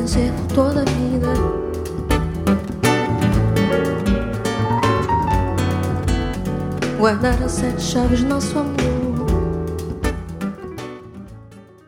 ser por toda a vida. Guardar as 7 chaves nosso amor.